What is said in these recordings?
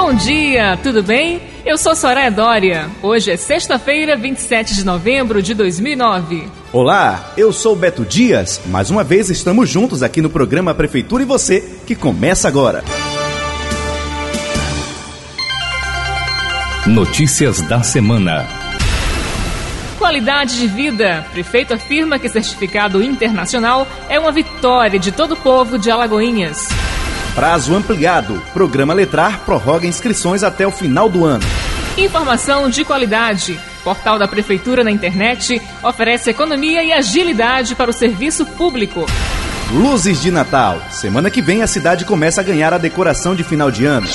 Bom dia, tudo bem? Eu sou Soraya Dória. Hoje é sexta-feira, 27 de novembro de 2009. Olá, eu sou Beto Dias. Mais uma vez estamos juntos aqui no programa Prefeitura e Você, que começa agora. Notícias da semana. Qualidade de vida. Prefeito afirma que certificado internacional é uma vitória de todo o povo de Alagoinhas. Prazo ampliado. Programa Letrar prorroga inscrições até o final do ano. Informação de qualidade. Portal da Prefeitura na internet oferece economia e agilidade para o serviço público. Luzes de Natal. Semana que vem a cidade começa a ganhar a decoração de final de ano.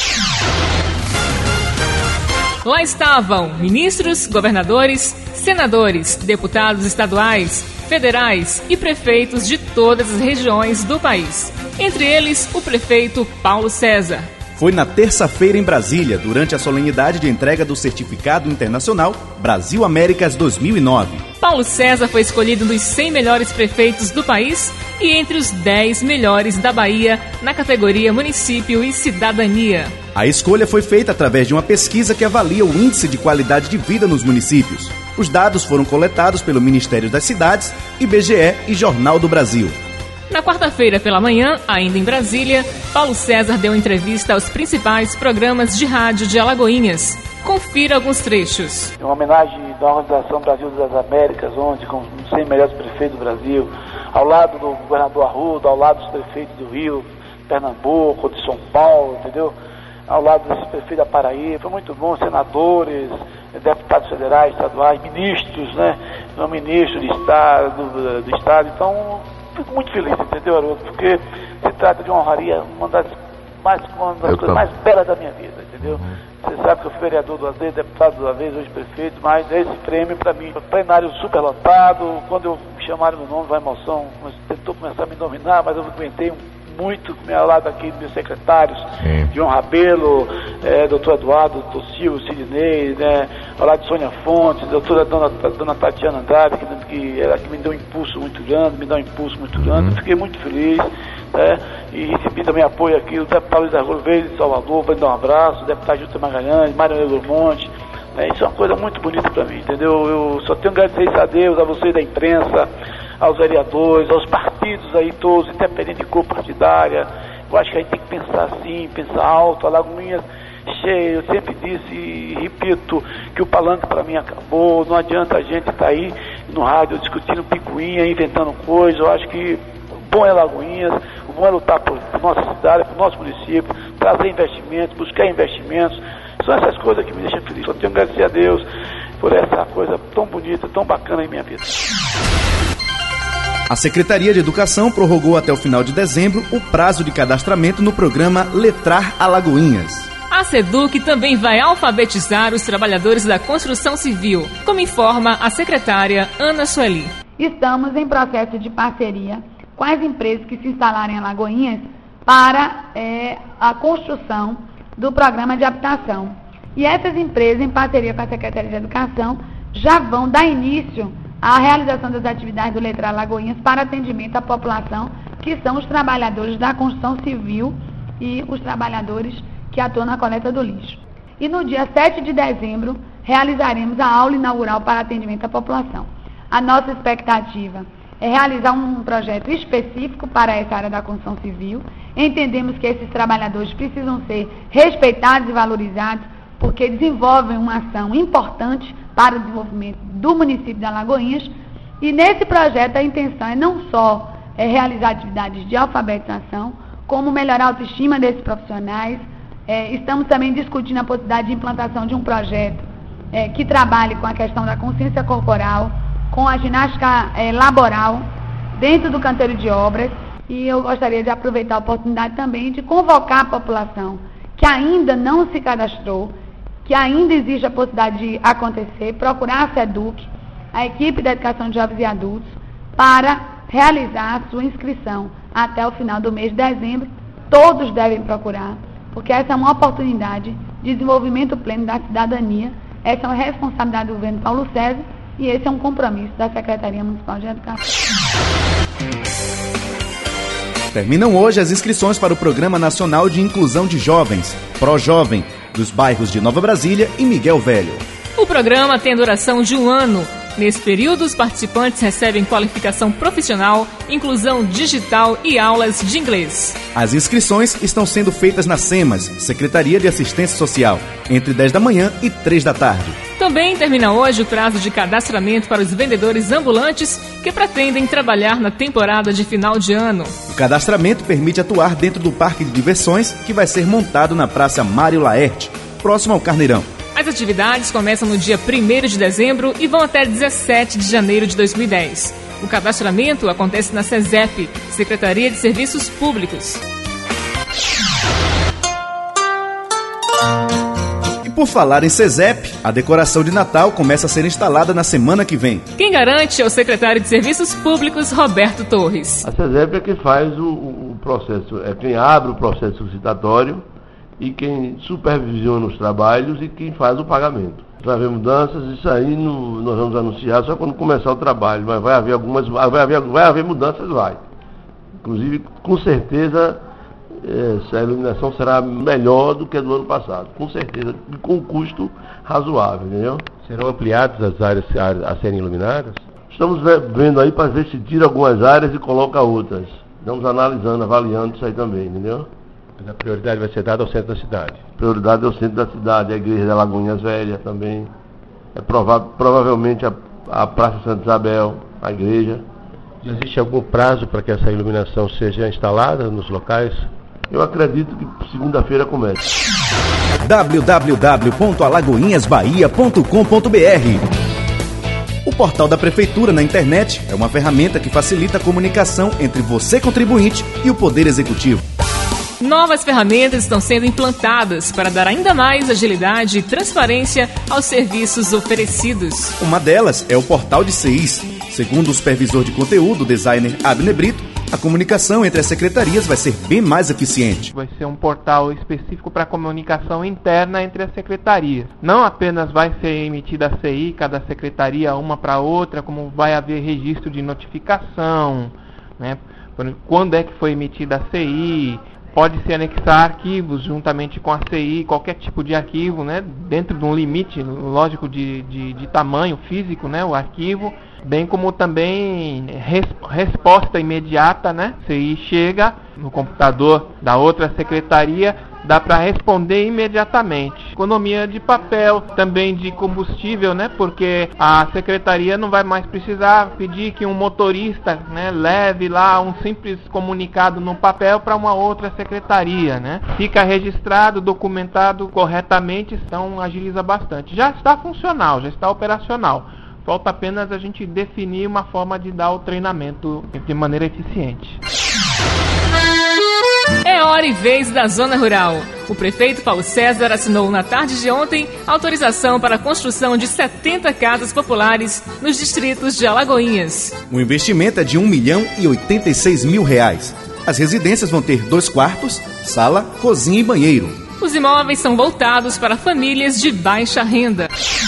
Lá estavam ministros, governadores, senadores, deputados estaduais, federais e prefeitos de todas as regiões do país. Entre eles, o prefeito Paulo César. Foi na terça-feira em Brasília, durante a solenidade de entrega do Certificado Internacional Brasil Américas 2009. Paulo César foi escolhido dos 100 melhores prefeitos do país e entre os 10 melhores da Bahia na categoria Município e Cidadania. A escolha foi feita através de uma pesquisa que avalia o índice de qualidade de vida nos municípios. Os dados foram coletados pelo Ministério das Cidades, IBGE e Jornal do Brasil. Na quarta-feira pela manhã, ainda em Brasília, Paulo César deu entrevista aos principais programas de rádio de Alagoinhas. Confira alguns trechos. Em uma homenagem da Organização Brasil das Américas, onde com os 100 melhores prefeitos do Brasil, ao lado do governador Arruda, ao lado dos prefeitos do Rio, Pernambuco, de São Paulo, entendeu? Ao lado desse prefeito da Paraíba, foi muito bom, senadores, deputados federais, estaduais, ministros, né? Um ministro do Estado, então fico muito feliz, entendeu, Haroldo? Porque se trata de uma honraria, uma das coisas mais belas da minha vida, entendeu? Você sabe que eu fui vereador duas vezes, deputado duas vezes, hoje prefeito, mas esse prêmio para mim, plenário superlotado, quando eu chamaram meu nome, vai emoção, tentou começar a me dominar, mas eu aguentei muito ao lado aqui dos meus secretários, João Rabelo, doutor Eduardo, doutor Silvio, Sidney, né, ao lado de Sônia Fontes, doutora dona Tatiana Andrade, que me deu um impulso muito grande, fiquei muito feliz, né, e recebi também apoio aqui, o deputado Luiz Argolo veio de Salvador, para me dar um abraço, o deputado Júlio Magalhães, Mário Negro Monte, né, isso é uma coisa muito bonita para mim, entendeu? Eu só tenho que agradecer isso a Deus, a vocês da imprensa, aos vereadores, aos partidos aí todos, independente de cor partidária. Eu acho que a gente tem que pensar assim, pensar alto, Alagoinhas cheia. Eu sempre disse e repito que o palanque para mim acabou, não adianta a gente estar aí no rádio discutindo picuinha, inventando coisas. Eu acho que o bom é Alagoinhas, o bom é lutar por nossa cidade, por nosso município, trazer investimentos, buscar investimentos. São essas coisas que me deixam feliz. Só tenho que agradecer a Deus por essa coisa tão bonita, tão bacana em minha vida. A Secretaria de Educação prorrogou até o final de dezembro o prazo de cadastramento no programa Letrar Alagoinhas. A SEDUC também vai alfabetizar os trabalhadores da construção civil, como informa a secretária Ana Sueli. Estamos em processo de parceria com as empresas que se instalarem em Alagoinhas para a construção do programa de habitação. E essas empresas, em parceria com a Secretaria de Educação, já vão dar início à realização das atividades do Letrar Alagoinhas para atendimento à população, que são os trabalhadores da construção civil e os trabalhadores que atuam na coleta do lixo. E no dia 7 de dezembro, realizaremos a aula inaugural para atendimento à população. A nossa expectativa é realizar um projeto específico para essa área da construção civil. Entendemos que esses trabalhadores precisam ser respeitados e valorizados, porque desenvolvem uma ação importante para o desenvolvimento do município de Alagoinhas. E nesse projeto a intenção é não só realizar atividades de alfabetização, como melhorar a autoestima desses profissionais. Estamos também discutindo a possibilidade de implantação de um projeto que trabalhe com a questão da consciência corporal, com a ginástica laboral dentro do canteiro de obras. E eu gostaria de aproveitar a oportunidade também de convocar a população que ainda não se cadastrou, que ainda existe a possibilidade de acontecer, procurar a SEDUC, a equipe da Educação de Jovens e Adultos, para realizar a sua inscrição até o final do mês de dezembro. Todos devem procurar, porque essa é uma oportunidade de desenvolvimento pleno da cidadania, essa é uma responsabilidade do governo Paulo César e esse é um compromisso da Secretaria Municipal de Educação. Terminam hoje as inscrições para o Programa Nacional de Inclusão de Jovens, ProJovem. dos bairros de Nova Brasília e Miguel Velho. O programa tem duração de 1 ano. Nesse período, os participantes recebem qualificação profissional, inclusão digital e aulas de inglês. As inscrições estão sendo feitas na SEMAS, Secretaria de Assistência Social, entre 10 da manhã e 3 da tarde. Também termina hoje o prazo de cadastramento para os vendedores ambulantes que pretendem trabalhar na temporada de final de ano. O cadastramento permite atuar dentro do parque de diversões que vai ser montado na Praça Mário Laerte, próximo ao Carneirão. As atividades começam no dia 1º de dezembro e vão até 17 de janeiro de 2010. O cadastramento acontece na SESEP, Secretaria de Serviços Públicos. E por falar em SESEP, a decoração de Natal começa a ser instalada na semana que vem. Quem garante é o secretário de Serviços Públicos, Roberto Torres. A SESEP é quem faz o processo, é quem abre o processo licitatório e quem supervisiona os trabalhos e quem faz o pagamento. Vai haver mudanças, isso aí nós vamos anunciar só quando começar o trabalho, mas vai haver mudanças, vai. Inclusive, com certeza, a iluminação será melhor do que a do ano passado, com certeza, e com custo razoável, entendeu? Serão ampliadas as áreas a serem iluminadas? Estamos vendo aí para ver se tira algumas áreas e coloca outras. Estamos analisando, avaliando isso aí também, entendeu? Mas a prioridade vai ser dada ao centro da cidade. Prioridade é o centro da cidade, a igreja da Lagoinhas Velha também. É provavelmente a Praça Santa Isabel, a igreja. Já existe algum prazo para que essa iluminação seja instalada nos locais? Eu acredito que segunda-feira comece. www.alagoinhasbahia.com.br. O portal da Prefeitura na internet é uma ferramenta que facilita a comunicação entre você, contribuinte, e o Poder Executivo. Novas ferramentas estão sendo implantadas para dar ainda mais agilidade e transparência aos serviços oferecidos. Uma delas é o portal de CIs. Segundo o supervisor de conteúdo, designer Abner Brito, a comunicação entre as secretarias vai ser bem mais eficiente. Vai ser um portal específico para comunicação interna entre as secretarias. Não apenas vai ser emitida a CI, cada secretaria uma para outra, como vai haver registro de notificação, né? Quando é que foi emitida a CI. Pode-se anexar arquivos juntamente com a CI, qualquer tipo de arquivo, né, dentro de um limite, lógico, de tamanho físico, né, o arquivo, bem como também resposta imediata, né, CI chega no computador da outra secretaria, dá para responder imediatamente. Economia de papel, também de combustível, né? Porque a secretaria não vai mais precisar pedir que um motorista, né, leve lá um simples comunicado no papel para uma outra secretaria, né? Fica registrado, documentado corretamente, então agiliza bastante. Já está funcional, já está operacional. Falta apenas a gente definir uma forma de dar o treinamento de maneira eficiente. É hora e vez da Zona Rural. O prefeito Paulo César assinou na tarde de ontem autorização para a construção de 70 casas populares nos distritos de Alagoinhas. O investimento é de R$1.086.000. As residências vão ter 2 quartos, sala, cozinha e banheiro. Os imóveis são voltados para famílias de baixa renda.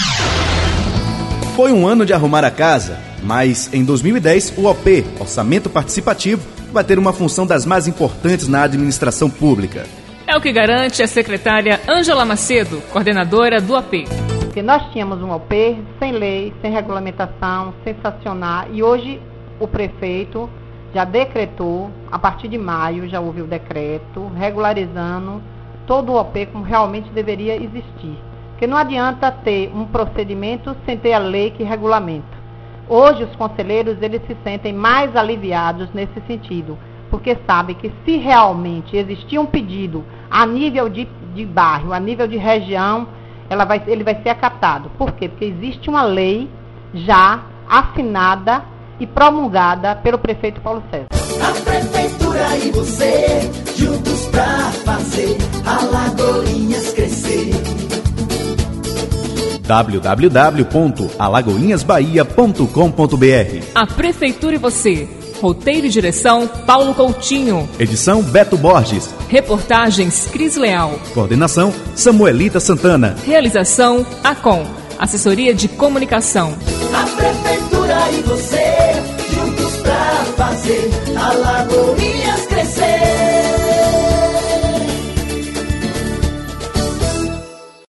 Foi um ano de arrumar a casa, mas em 2010 o OP, Orçamento Participativo, vai ter uma função das mais importantes na administração pública. É o que garante a secretária Ângela Macedo, coordenadora do OP. Porque nós tínhamos um OP sem lei, sem regulamentação, sem sancionar, e hoje o prefeito já decretou, a partir de maio já houve o decreto, regularizando todo o OP como realmente deveria existir. Porque não adianta ter um procedimento sem ter a lei que regulamenta. Hoje os conselheiros eles se sentem mais aliviados nesse sentido, porque sabem que se realmente existir um pedido a nível de bairro, a nível de região, ele vai ser acatado. Por quê? Porque existe uma lei já assinada e promulgada pelo prefeito Paulo César. A prefeitura e você, juntos pra fazer Alagoinhas crescer. www.alagoinhasbahia.com.br. A Prefeitura e você. Roteiro e direção Paulo Coutinho. Edição Beto Borges. Reportagens Cris Leal. Coordenação Samuelita Santana. Realização ACOM. Assessoria de Comunicação. A Prefeitura e você, juntos pra fazer Alagoinhas